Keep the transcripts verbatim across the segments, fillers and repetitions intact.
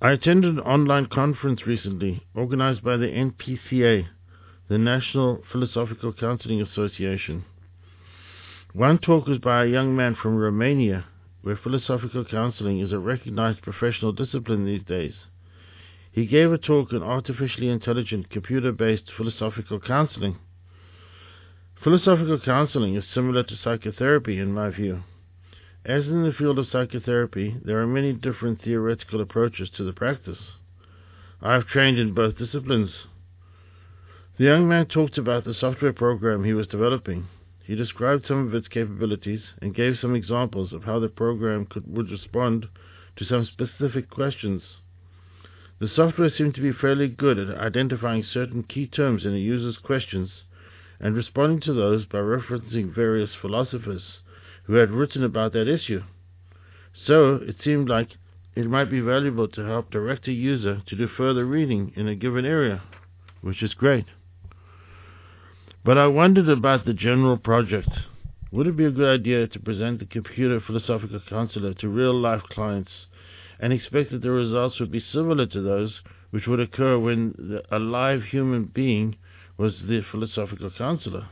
I attended an online conference recently organized by the N P C A, the National Philosophical Counseling Association. One talk was by a young man from Romania, where philosophical counseling is a recognized professional discipline these days. He gave a talk on artificially intelligent, computer-based philosophical counseling. Philosophical counseling is similar to psychotherapy in my view. As in the field of psychotherapy, there are many different theoretical approaches to the practice. I have trained in both disciplines. The young man talked about the software program he was developing. He described some of its capabilities and gave some examples of how the program could, would respond to some specific questions. The software seemed to be fairly good at identifying certain key terms in a user's questions and responding to those by referencing various philosophers who had written about that issue. So it seemed like it might be valuable to help direct a user to do further reading in a given area, which is great. But I wondered about the general project. Would it be a good idea to present the computer philosophical counselor to real-life clients and expect that the results would be similar to those which would occur when the, a live human being was the philosophical counselor?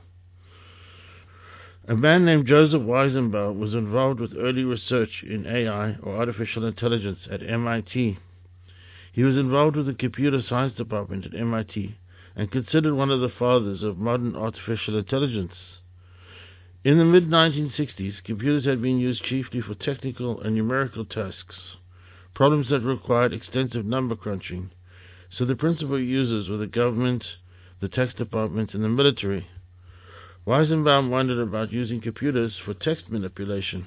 A man named Joseph Weizenbaum was involved with early research in A I, or artificial intelligence, at M I T. He was involved with the computer science department at M I T and considered one of the fathers of modern artificial intelligence. In the mid nineteen sixties, computers had been used chiefly for technical and numerical tasks, problems that required extensive number crunching, so the principal users were the government, the tax department, and the military. Weizenbaum wondered about using computers for text manipulation.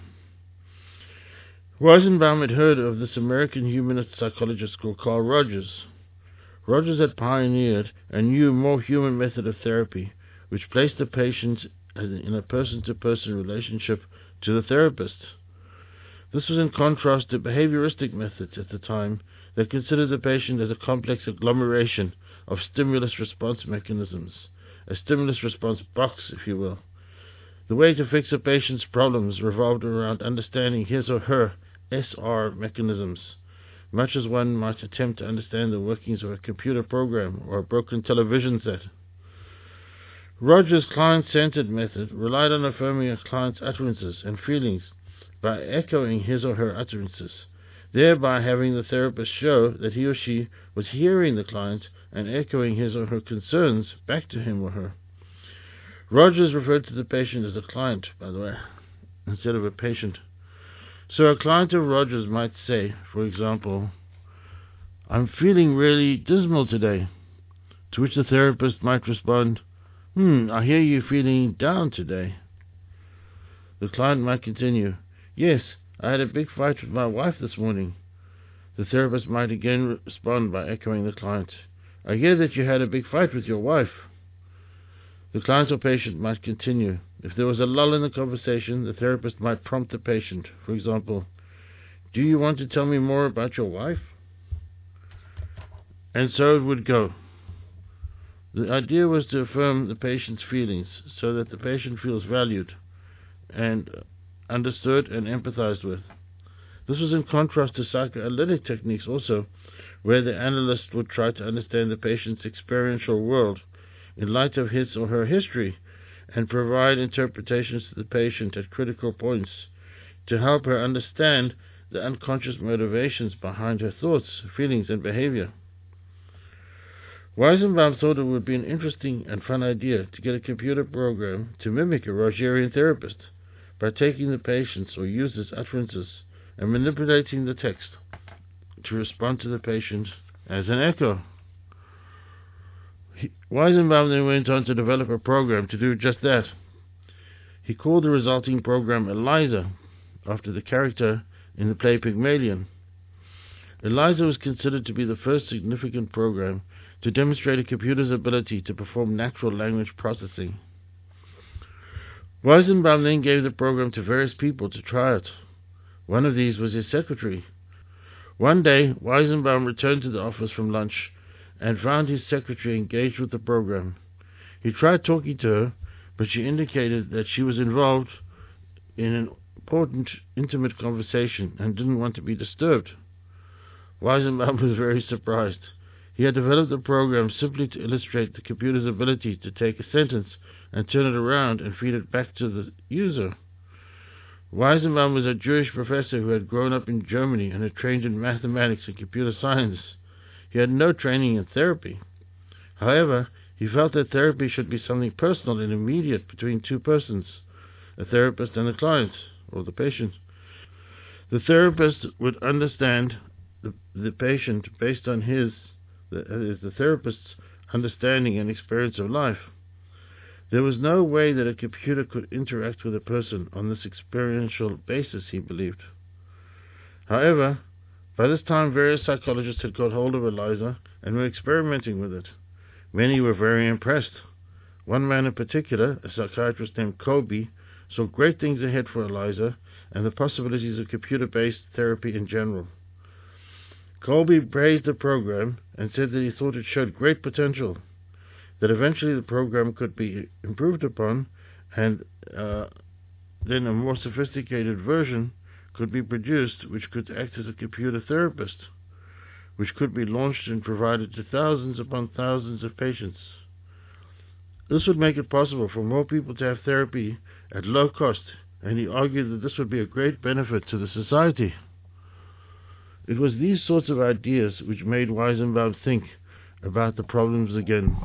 Weizenbaum had heard of this American humanist psychologist called Carl Rogers. Rogers had pioneered a new, more human method of therapy, which placed the patient in a person-to-person relationship to the therapist. This was in contrast to behavioristic methods at the time that considered the patient as a complex agglomeration of stimulus-response mechanisms, a stimulus-response box, if you will. The way to fix a patient's problems revolved around understanding his or her S R mechanisms, much as one might attempt to understand the workings of a computer program or a broken television set. Rogers' client-centered method relied on affirming a client's utterances and feelings by echoing his or her utterances, thereby having the therapist show that he or she was hearing the client and echoing his or her concerns back to him or her. Rogers referred to the patient as a client, by the way, instead of a patient. So a client of Rogers might say, for example, "I'm feeling really dismal today," to which the therapist might respond, "Hmm, I hear you feeling down today." The client might continue, "Yes, I had a big fight with my wife this morning." The therapist might again respond by echoing the client, "I hear that you had a big fight with your wife." The client or patient might continue. If there was a lull in the conversation, the therapist might prompt the patient, for example, "Do you want to tell me more about your wife?" And so it would go. The idea was to affirm the patient's feelings so that the patient feels valued and understood and empathized with. This was in contrast to psychoanalytic techniques also, where the analyst would try to understand the patient's experiential world in light of his or her history and provide interpretations to the patient at critical points to help her understand the unconscious motivations behind her thoughts, feelings, and behavior. Weizenbaum thought it would be an interesting and fun idea to get a computer program to mimic a Rogerian therapist by taking the patient's or user's utterances and manipulating the text to respond to the patient as an echo. He, Weizenbaum then went on to develop a program to do just that. He called the resulting program Eliza, after the character in the play Pygmalion. Eliza was considered to be the first significant program to demonstrate a computer's ability to perform natural language processing. Weizenbaum then gave the program to various people to try it. One of these was his secretary. One day, Weizenbaum returned to the office from lunch and found his secretary engaged with the program. He tried talking to her, but she indicated that she was involved in an important, intimate conversation and didn't want to be disturbed. Weizenbaum was very surprised. He had developed the program simply to illustrate the computer's ability to take a sentence and turn it around and feed it back to the user. Weizenbaum was a Jewish professor who had grown up in Germany and had trained in mathematics and computer science. He had no training in therapy. However, he felt that therapy should be something personal and immediate between two persons, a therapist and a client, or the patient. The therapist would understand the, the patient based on his, the, the therapist's understanding and experience of life. There was no way that a computer could interact with a person on this experiential basis, he believed. However, by this time various psychologists had got hold of ELIZA and were experimenting with it. Many were very impressed. One man in particular, a psychiatrist named Kolbe, saw great things ahead for ELIZA and the possibilities of computer-based therapy in general. Kolbe praised the program and said that he thought it showed great potential, that eventually the program could be improved upon and uh, then a more sophisticated version could be produced which could act as a computer therapist, which could be launched and provided to thousands upon thousands of patients. This would make it possible for more people to have therapy at low cost, and he argued that this would be a great benefit to the society. It was these sorts of ideas which made Weizenbaum think about the problems again.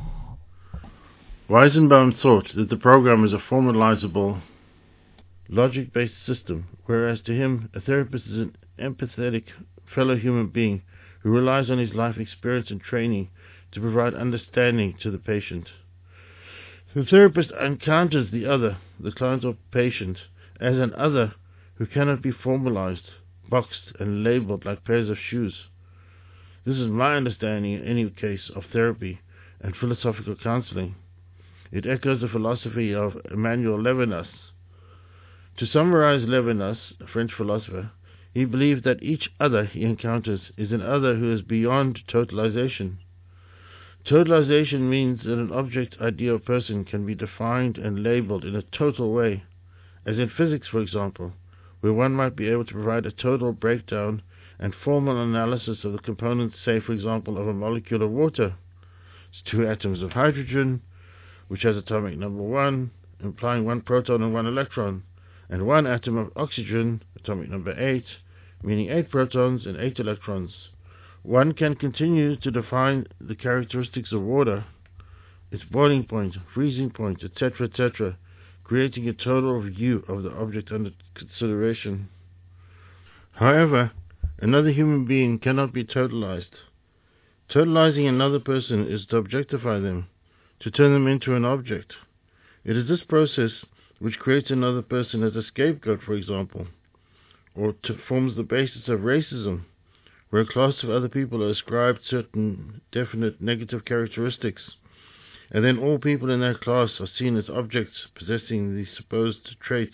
Weizenbaum thought that the program was a formalizable, logic-based system, whereas to him a therapist is an empathetic fellow human being who relies on his life experience and training to provide understanding to the patient. The therapist encounters the other, the client or patient, as an other who cannot be formalized, boxed and labeled like pairs of shoes. This is my understanding in any case of therapy and philosophical counseling. It echoes the philosophy of Emmanuel Levinas. To summarize Levinas, a French philosopher, he believed that each other he encounters is an other who is beyond totalization. Totalization means that an object, idea, or person can be defined and labeled in a total way, as in physics, for example, where one might be able to provide a total breakdown and formal analysis of the components, say, for example, of a molecule of water. It's two atoms of hydrogen, which has atomic number one, implying one proton and one electron, and one atom of oxygen, atomic number eight, meaning eight protons and eight electrons. One can continue to define the characteristics of water, its boiling point, freezing point, et cetera, et cetera, creating a total view of the object under consideration. However, another human being cannot be totalized. Totalizing another person is to objectify them, to turn them into an object. It is this process which creates another person as a scapegoat, for example, or to, forms the basis of racism, where a class of other people are ascribed certain definite negative characteristics, and then all people in that class are seen as objects possessing these supposed traits.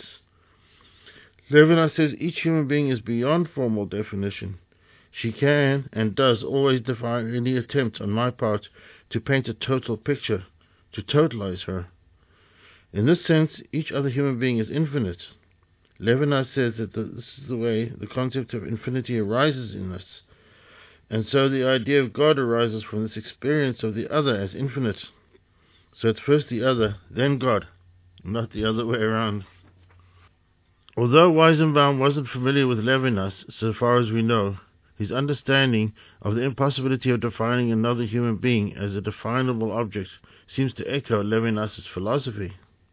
Levinas says each human being is beyond formal definition. She can and does always defy any attempt on my part to paint a total picture, to totalize her. In this sense, each other human being is infinite. Levinas says that the, this is the way the concept of infinity arises in us, and so the idea of God arises from this experience of the other as infinite. So it's first the other, then God, not the other way around. Although Weizenbaum wasn't familiar with Levinas, so far as we know, his understanding of the impossibility of defining another human being as a definable object seems to echo Levinas' philosophy.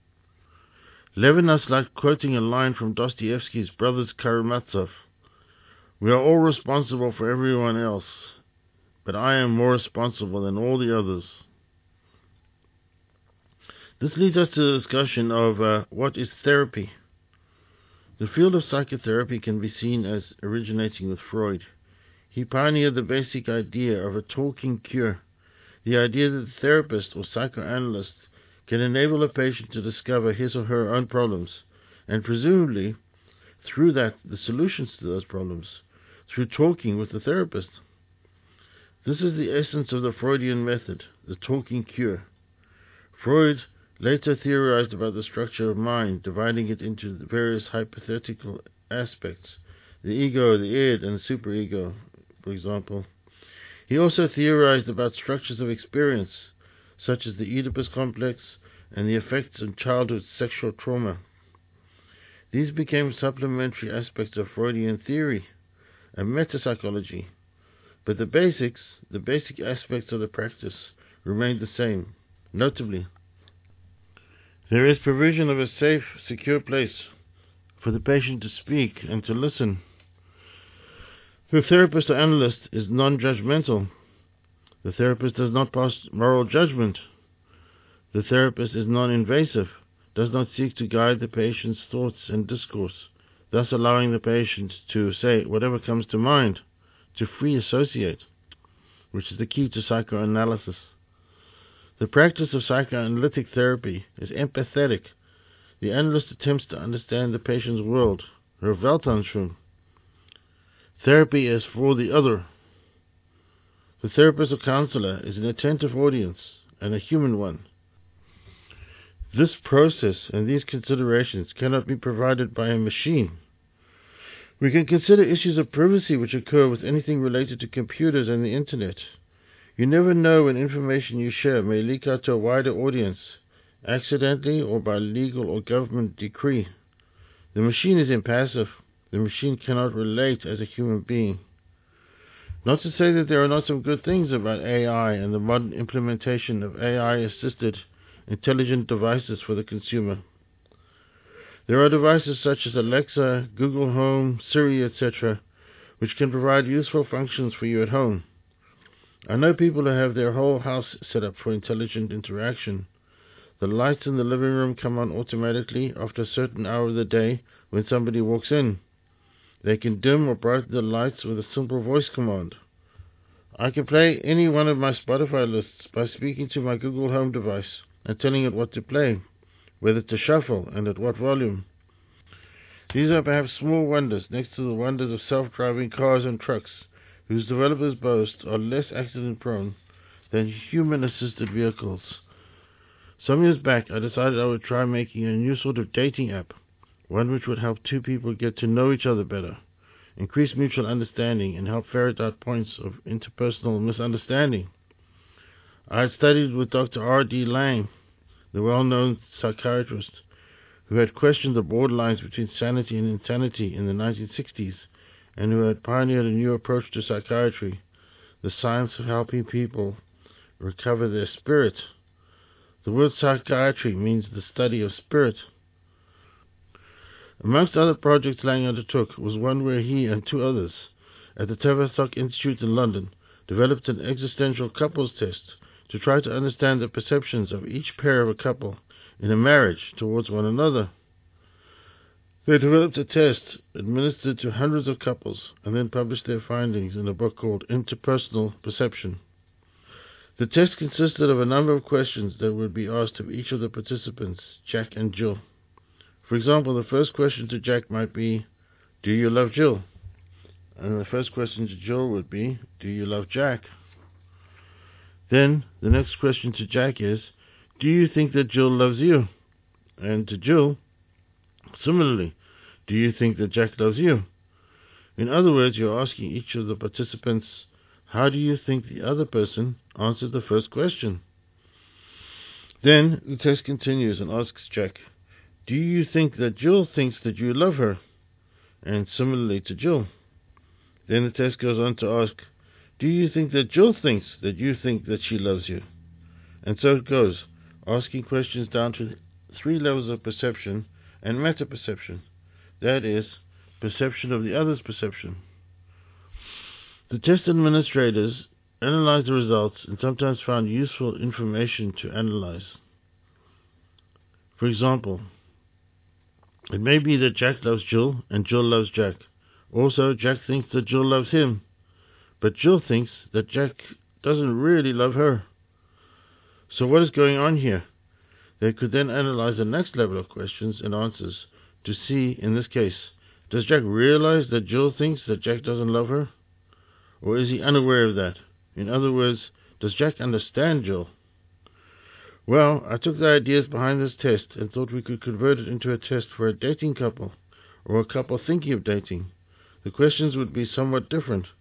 Levinas liked quoting a line from Dostoevsky's Brothers Karamazov: "We are all responsible for everyone else, but I am more responsible than all the others." This leads us to the discussion of uh, what is therapy. The field of psychotherapy can be seen as originating with Freud. He pioneered the basic idea of a talking cure, the idea that the therapist or psychoanalyst can enable a patient to discover his or her own problems, and presumably, through that, the solutions to those problems, through talking with the therapist. This is the essence of the Freudian method, the talking cure. Freud later theorized about the structure of mind, dividing it into the various hypothetical aspects, the ego, the id, and the superego, for example. He also theorized about structures of experience, such as the Oedipus complex and the effects of childhood sexual trauma. These became supplementary aspects of Freudian theory and metapsychology, but the basics, the basic aspects of the practice remained the same. Notably, there is provision of a safe, secure place for the patient to speak and to listen. The therapist or analyst is non-judgmental. The therapist does not pass moral judgment. The therapist is non-invasive, does not seek to guide the patient's thoughts and discourse, thus allowing the patient to say whatever comes to mind, to free associate, which is the key to psychoanalysis. The practice of psychoanalytic therapy is empathetic. The analyst attempts to understand the patient's world, her Weltanschauung. Therapy is for the other. The therapist or counselor is an attentive audience and a human one. This process and these considerations cannot be provided by a machine. We can consider issues of privacy which occur with anything related to computers and the internet. You never know when information you share may leak out to a wider audience, accidentally or by legal or government decree. The machine is impassive. The machine cannot relate as a human being. Not to say that there are not some good things about A I and the modern implementation of A I-assisted intelligent devices for the consumer. There are devices such as Alexa, Google Home, Siri, et cetera, which can provide useful functions for you at home. I know people who have their whole house set up for intelligent interaction. The lights in the living room come on automatically after a certain hour of the day when somebody walks in. They can dim or brighten the lights with a simple voice command. I can play any one of my Spotify lists by speaking to my Google Home device and telling it what to play, whether to shuffle and at what volume. These are perhaps small wonders next to the wonders of self-driving cars and trucks, whose developers boast are less accident-prone than human-assisted vehicles. Some years back, I decided I would try making a new sort of dating app, one which would help two people get to know each other better, increase mutual understanding, and help ferret out points of interpersonal misunderstanding. I had studied with Doctor R D Laing, the well-known psychiatrist, who had questioned the borderlines between sanity and insanity in the nineteen sixties, and who had pioneered a new approach to psychiatry, the science of helping people recover their spirit. The word psychiatry means the study of spirit. Amongst other projects Laing undertook was one where he and two others at the Tavistock Institute in London developed an existential couples test to try to understand the perceptions of each pair of a couple in a marriage towards one another. They developed a test administered to hundreds of couples and then published their findings in a book called Interpersonal Perception. The test consisted of a number of questions that would be asked of each of the participants, Jack and Jill. For example, the first question to Jack might be, "Do you love Jill?" And the first question to Jill would be, "Do you love Jack?" Then the next question to Jack is, "Do you think that Jill loves you?" And to Jill, similarly, "Do you think that Jack loves you?" In other words, you're asking each of the participants, how do you think the other person answered the first question? Then the test continues and asks Jack, "Do you think that Jill thinks that you love her?" And similarly to Jill. Then the test goes on to ask, "Do you think that Jill thinks that you think that she loves you?" And so it goes, asking questions down to three levels of perception and meta-perception, that is, perception of the other's perception. The test administrators analyzed the results and sometimes found useful information to analyze. For example, it may be that Jack loves Jill and Jill loves Jack. Also, Jack thinks that Jill loves him, but Jill thinks that Jack doesn't really love her. So what is going on here? They could then analyze the next level of questions and answers to see, in this case, does Jack realize that Jill thinks that Jack doesn't love her? Or is he unaware of that? In other words, does Jack understand Jill? Well, I took the ideas behind this test and thought we could convert it into a test for a dating couple or a couple thinking of dating. The questions would be somewhat different.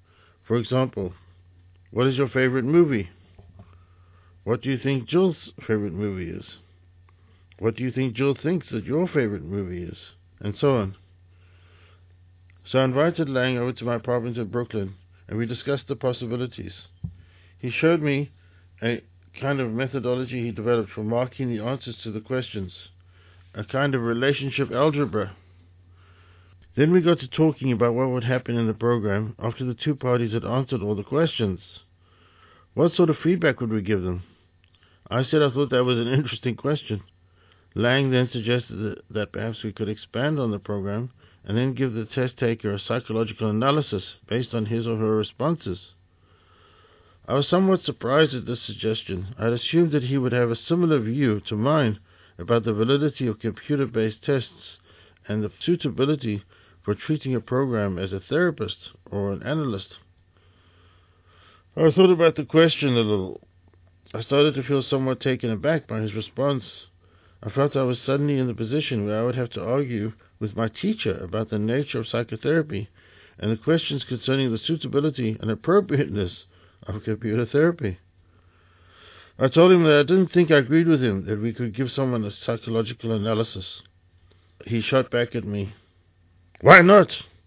For example, what is your favorite movie? What do you think Jill's favorite movie is? What do you think Jill thinks that your favorite movie is? And so on. So I invited Lang over to my apartment in Brooklyn, and we discussed the possibilities. He showed me a kind of methodology he developed for marking the answers to the questions, a kind of relationship algebra. Then we got to talking about what would happen in the program after the two parties had answered all the questions. What sort of feedback would we give them? I said I thought that was an interesting question. Lang then suggested that, that perhaps we could expand on the program and then give the test taker a psychological analysis based on his or her responses. I was somewhat surprised at this suggestion. I had assumed that he would have a similar view to mine about the validity of computer-based tests and the suitability for treating a program as a therapist or an analyst. I thought about the question a little. I started to feel somewhat taken aback by his response. I felt I was suddenly in the position where I would have to argue with my teacher about the nature of psychotherapy and the questions concerning the suitability and appropriateness of computer therapy. I told him that I didn't think I agreed with him that we could give someone a psychological analysis. He shot back at me. Why not?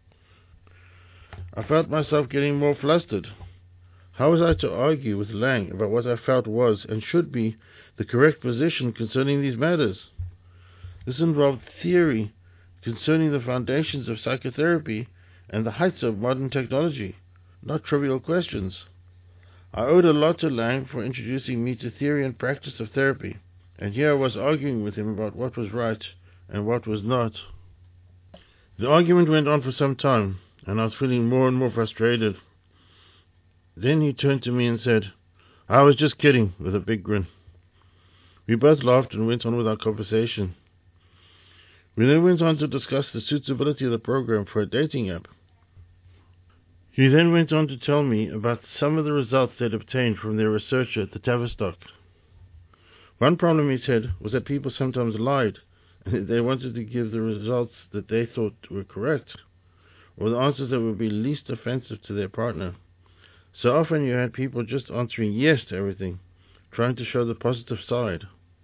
I felt myself getting more flustered. How was I to argue with Lang about what I felt was and should be the correct position concerning these matters? This involved theory concerning the foundations of psychotherapy and the heights of modern technology, not trivial questions. I owed a lot to Lang for introducing me to theory and practice of therapy, and here I was arguing with him about what was right and what was not. The argument went on for some time, and I was feeling more and more frustrated. Then he turned to me and said, I was just kidding, with a big grin. We both laughed and went on with our conversation. We then went on to discuss the suitability of the program for a dating app. He then went on to tell me about some of the results they'd obtained from their research at the Tavistock. One problem, he said, was that people sometimes lied, and they wanted to give the results that they thought were correct, or the answers that would be least offensive to their partner. So often you had people just answering yes to everything, trying to show the positive side.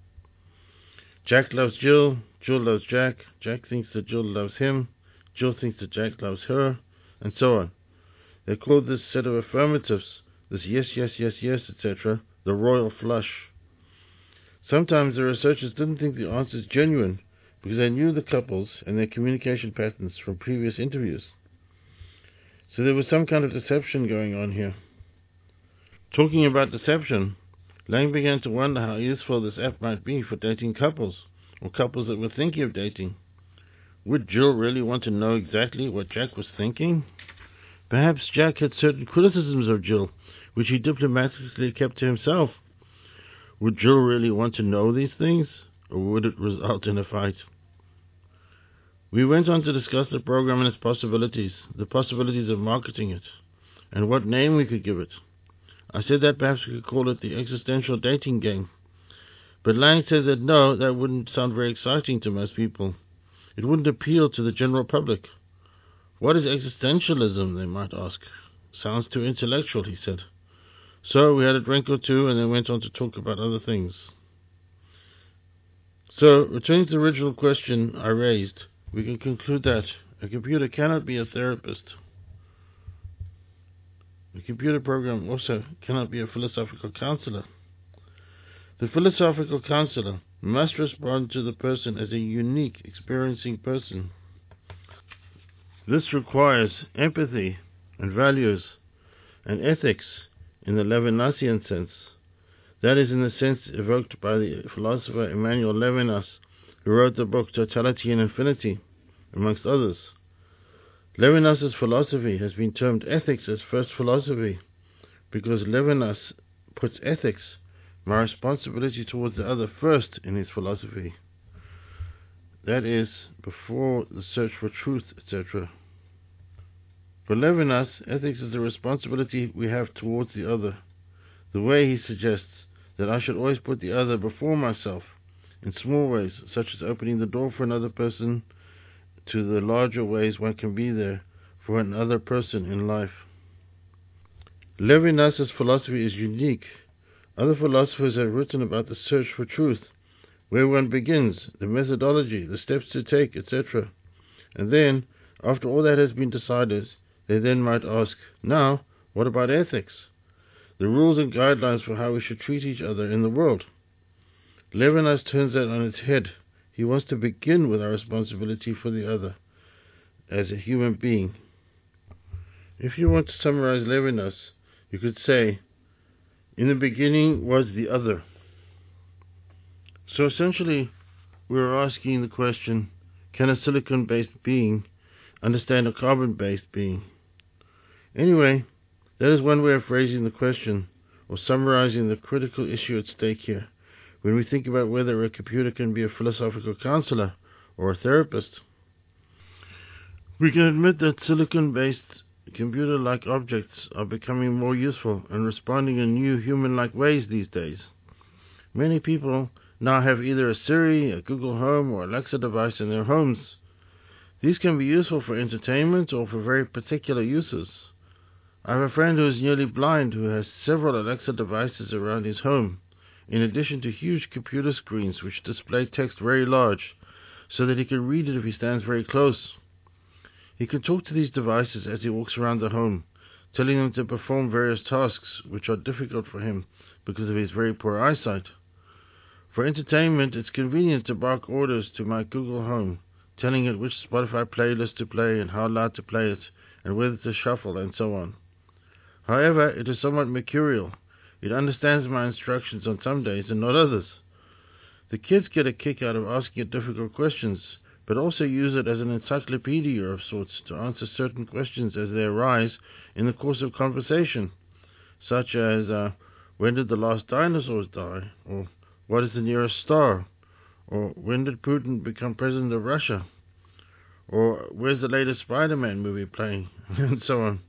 Jack loves Jill, Jill loves Jack, Jack thinks that Jill loves him, Jill thinks that Jack loves her, and so on. They called this set of affirmatives, this yes, yes, yes, yes, et cetera, the royal flush. Sometimes the researchers didn't think the answers genuine because they knew the couples and their communication patterns from previous interviews. So there was some kind of deception going on here. Talking about deception, Lang began to wonder how useful this app might be for dating couples, or couples that were thinking of dating. Would Jill really want to know exactly what Jack was thinking? Perhaps Jack had certain criticisms of Jill, which he diplomatically kept to himself. Would Jill really want to know these things, or would it result in a fight? We went on to discuss the program and its possibilities, the possibilities of marketing it, and what name we could give it. I said that perhaps we could call it the existential dating game. But Lang said that no, that wouldn't sound very exciting to most people. It wouldn't appeal to the general public. What is existentialism, they might ask. Sounds too intellectual, he said. So we had a drink or two and then went on to talk about other things. So, returning to the original question I raised, we can conclude that a computer cannot be a therapist. A computer program also cannot be a philosophical counselor. The philosophical counselor must respond to the person as a unique, experiencing person. This requires empathy and values and ethics in the Levinasian sense. That is, in the sense evoked by the philosopher Emmanuel Levinas, who wrote the book Totality and Infinity, amongst others. Levinas's philosophy has been termed ethics as first philosophy, because Levinas puts ethics, my responsibility towards the other, first in his philosophy. That is, before the search for truth, et cetera. For Levinas, ethics is the responsibility we have towards the other. The way he suggests that I should always put the other before myself, in small ways, such as opening the door for another person, to the larger ways one can be there for another person in life. Levinas's philosophy is unique. Other philosophers have written about the search for truth, where one begins, the methodology, the steps to take, et cetera. And then, after all that has been decided, they then might ask, now, what about ethics? The rules and guidelines for how we should treat each other in the world. Levinas turns that on its head. He wants to begin with our responsibility for the other, as a human being. If you want to summarize Levinas, you could say, in the beginning was the other. So essentially, we're asking the question, can a silicon-based being understand a carbon-based being? Anyway, that is one way of phrasing the question, or summarizing the critical issue at stake here, when we think about whether a computer can be a philosophical counselor or a therapist. We can admit that silicon-based computer-like objects are becoming more useful and responding in new human-like ways these days. Many people now have either a Siri, a Google Home, or Alexa device in their homes. These can be useful for entertainment or for very particular uses. I have a friend who is nearly blind who has several Alexa devices around his home, in addition to huge computer screens which display text very large, so that he can read it if he stands very close. He can talk to these devices as he walks around the home, telling them to perform various tasks which are difficult for him because of his very poor eyesight. For entertainment, it's convenient to bark orders to my Google Home, telling it which Spotify playlist to play and how loud to play it, and whether to shuffle, and so on. However, it is somewhat mercurial. It understands my instructions on some days and not others. The kids get a kick out of asking it difficult questions, but also use it as an encyclopedia of sorts to answer certain questions as they arise in the course of conversation, such as, uh, when did the last dinosaurs die? Or what is the nearest star? Or when did Putin become president of Russia? Or where's the latest Spider-Man movie playing? And so on.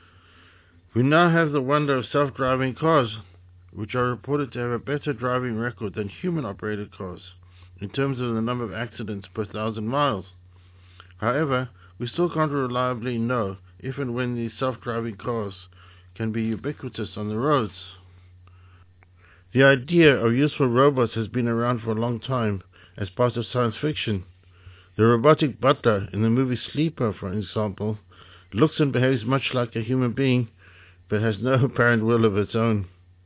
We now have the wonder of self-driving cars, which are reported to have a better driving record than human-operated cars, in terms of the number of accidents per thousand miles. However, we still can't reliably know if and when these self-driving cars can be ubiquitous on the roads. The idea of useful robots has been around for a long time as part of science fiction. The robotic butler in the movie Sleeper, for example, looks and behaves much like a human being, but has no apparent will of its own.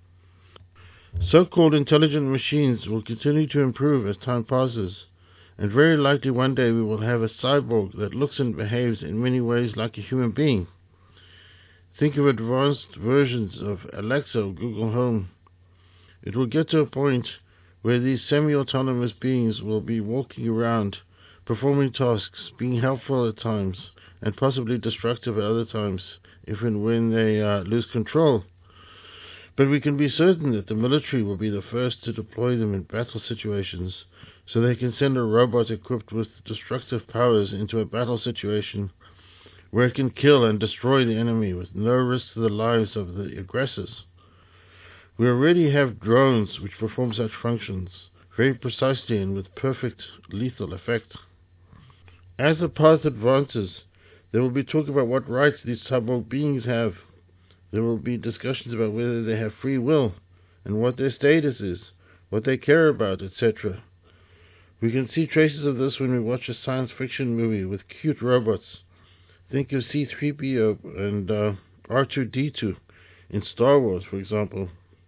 So-called intelligent machines will continue to improve as time passes, and very likely one day we will have a cyborg that looks and behaves in many ways like a human being. Think of advanced versions of Alexa or Google Home. It will get to a point where these semi-autonomous beings will be walking around, performing tasks, being helpful at times, and possibly destructive at other times, if and when they uh, lose control. But we can be certain that the military will be the first to deploy them in battle situations, so they can send a robot equipped with destructive powers into a battle situation where it can kill and destroy the enemy with no risk to the lives of the aggressors. We already have drones which perform such functions, very precisely and with perfect lethal effect. As the path advances, there will be talk about what rights these cyborg beings have. There will be discussions about whether they have free will, and what their status is, what they care about, et cetera. We can see traces of this when we watch a science fiction movie with cute robots. Think of C three P O and uh, R two D two in Star Wars, for example.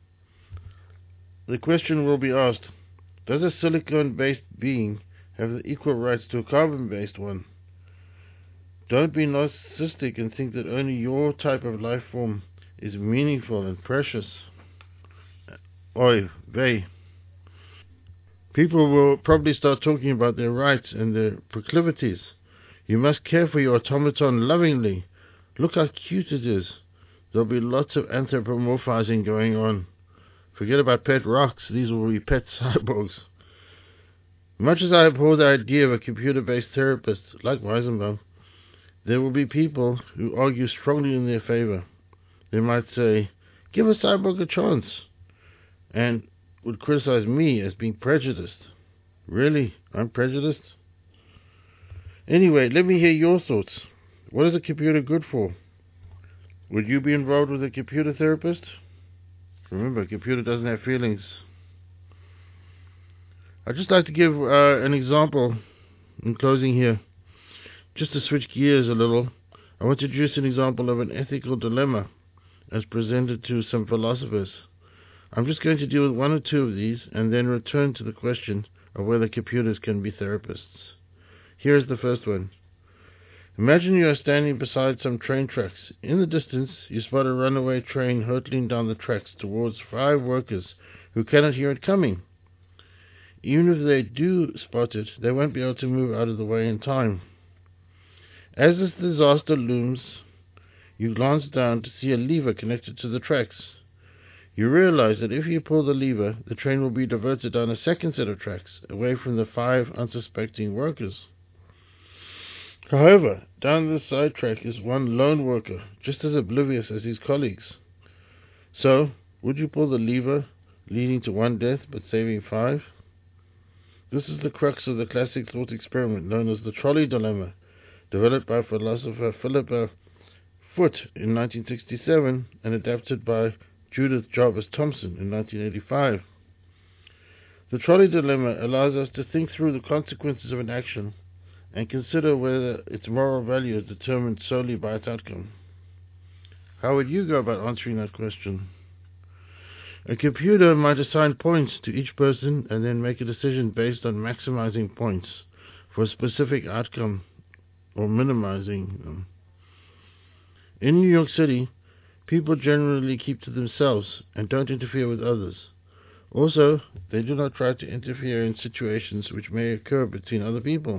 The question will be asked, does a silicon-based being have the equal rights to a carbon-based one? Don't be narcissistic and think that only your type of life form is meaningful and precious. Oy vey. People will probably start talking about their rights and their proclivities. You must care for your automaton lovingly. Look how cute it is. There'll be lots of anthropomorphizing going on. Forget about pet rocks, these will be pet cyborgs. Much as I abhor the idea of a computer-based therapist, like Weizenbaum, there will be people who argue strongly in their favor. They might say, give a cyborg a chance, and would criticize me as being prejudiced. Really? I'm prejudiced? Anyway, let me hear your thoughts. What is a computer good for? Would you be involved with a computer therapist? Remember, a computer doesn't have feelings. I'd just like to give uh, an example in closing here. Just to switch gears a little, I want to introduce an example of an ethical dilemma as presented to some philosophers. I'm just going to deal with one or two of these and then return to the question of whether computers can be therapists. Here's the first one. Imagine you are standing beside some train tracks. In the distance, you spot a runaway train hurtling down the tracks towards five workers who cannot hear it coming. Even if they do spot it, they won't be able to move out of the way in time. As this disaster looms, you glance down to see a lever connected to the tracks. You realize that if you pull the lever, the train will be diverted down a second set of tracks, away from the five unsuspecting workers. However, down the side track is one lone worker, just as oblivious as his colleagues. So, would you pull the lever, leading to one death but saving five? This is the crux of the classic thought experiment known as the trolley dilemma, developed by philosopher Philippa Foot in nineteen sixty-seven and adapted by Judith Jarvis Thomson in nineteen eighty-five. The trolley dilemma allows us to think through the consequences of an action and consider whether its moral value is determined solely by its outcome. How would you go about answering that question? A computer might assign points to each person and then make a decision based on maximizing points for a specific outcome or minimizing them. In New York City, people generally keep to themselves and don't interfere with others. Also, they do not try to interfere in situations which may occur between other people.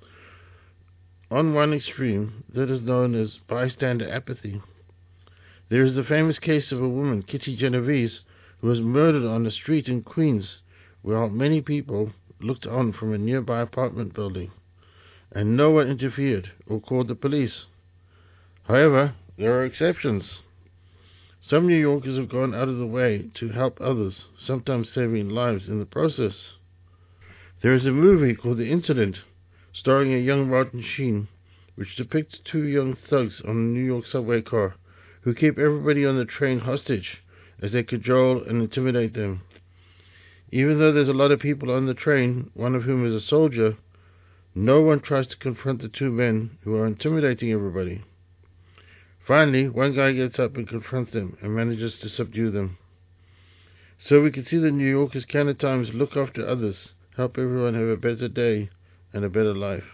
On one extreme, that is known as bystander apathy. There is the famous case of a woman, Kitty Genovese, who was murdered on a street in Queens, while many people looked on from a nearby apartment building, and no one interfered or called the police. However, there are exceptions. Some New Yorkers have gone out of the way to help others, sometimes saving lives in the process. There is a movie called The Incident, starring a young Martin Sheen, which depicts two young thugs on a New York subway car who keep everybody on the train hostage as they cajole and intimidate them. Even though there's a lot of people on the train, one of whom is a soldier, no one tries to confront the two men who are intimidating everybody. Finally, one guy gets up and confronts them and manages to subdue them. So we can see that New Yorkers can at times look after others, help everyone have a better day and a better life.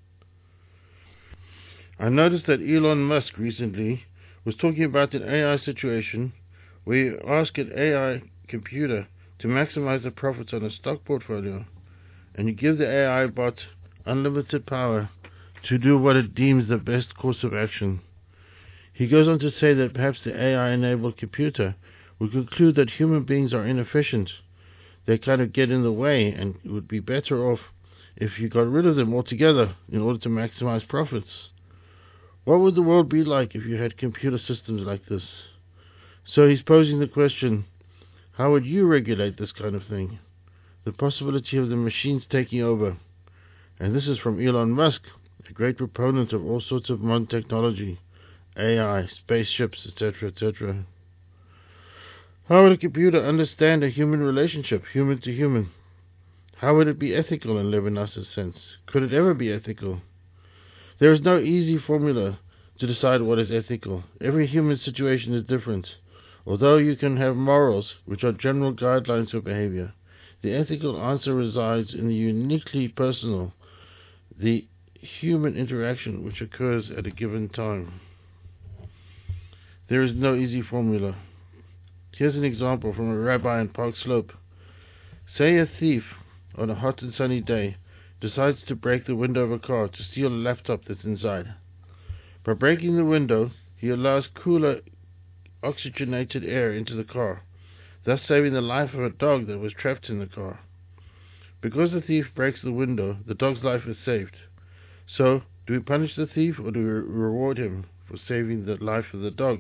I noticed that Elon Musk recently was talking about an A I situation where you ask an A I computer to maximize the profits on a stock portfolio, and you give the A I bot unlimited power to do what it deems the best course of action. He goes on to say that perhaps the A I-enabled computer would conclude that human beings are inefficient. They kind of get in the way, and it would be better off if you got rid of them altogether in order to maximize profits. What would the world be like if you had computer systems like this? So he's posing the question, how would you regulate this kind of thing? The possibility of the machines taking over. And this is from Elon Musk, a great proponent of all sorts of modern technology, A I, spaceships, et cetera, et cetera. How would a computer understand a human relationship, human to human? How would it be ethical in Levinas's sense? Could it ever be ethical? There is no easy formula to decide what is ethical. Every human situation is different. Although you can have morals, which are general guidelines for behavior, the ethical answer resides in the uniquely personal, the human interaction which occurs at a given time. There is no easy formula. Here's an example from a rabbi in Park Slope. Say a thief on a hot and sunny day decides to break the window of a car to steal a laptop that's inside. By breaking the window, he allows cooler, oxygenated air into the car, thus saving the life of a dog that was trapped in the car. Because the thief breaks the window, the dog's life is saved. So, do we punish the thief or do we reward him for saving the life of the dog?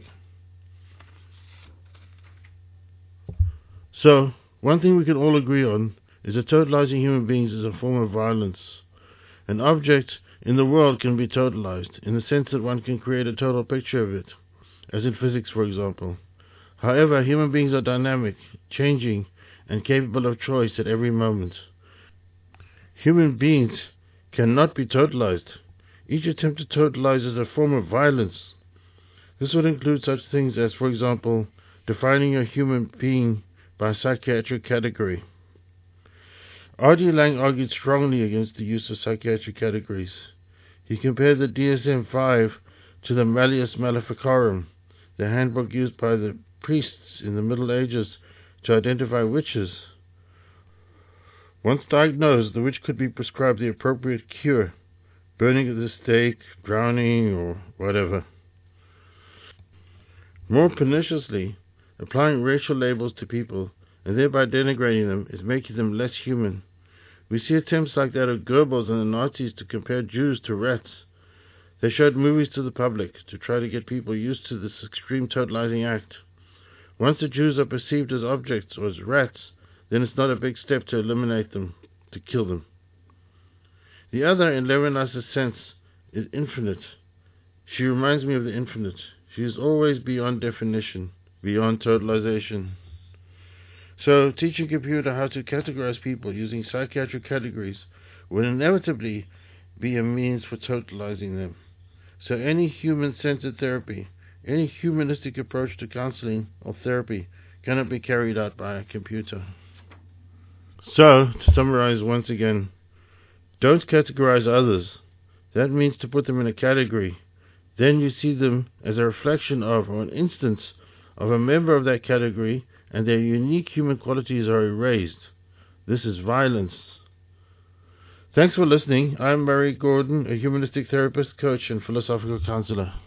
So, one thing we can all agree on is that totalizing human beings is a form of violence. An object in the world can be totalized, in the sense that one can create a total picture of it. as in physics, for example. However, human beings are dynamic, changing, and capable of choice at every moment. Human beings cannot be totalized. Each attempt to totalize is a form of violence. This would include such things as, for example, defining a human being by a psychiatric category. R D Laing argued strongly against the use of psychiatric categories. He compared the D S M five to the Malleus Maleficarum, the handbook used by the priests in the Middle Ages to identify witches. Once diagnosed, the witch could be prescribed the appropriate cure, burning at the stake, drowning, or whatever. More perniciously, applying racial labels to people and thereby denigrating them is making them less human. We see attempts like that of Goebbels and the Nazis to compare Jews to rats. They showed movies to the public to try to get people used to this extreme totalizing act. Once the Jews are perceived as objects or as rats, then it's not a big step to eliminate them, to kill them. The other, in Levinas's sense, is infinite. She reminds me of the infinite. She is always beyond definition, beyond totalization. So, teaching a computer how to categorize people using psychiatric categories will inevitably be a means for totalizing them. So any human-centered therapy, any humanistic approach to counseling or therapy cannot be carried out by a computer. So, to summarize once again, don't categorize others. That means to put them in a category. Then you see them as a reflection of or an instance of a member of that category, and their unique human qualities are erased. This is violence. Thanks for listening. I'm Murray Gordon, a humanistic therapist, coach, and philosophical counselor.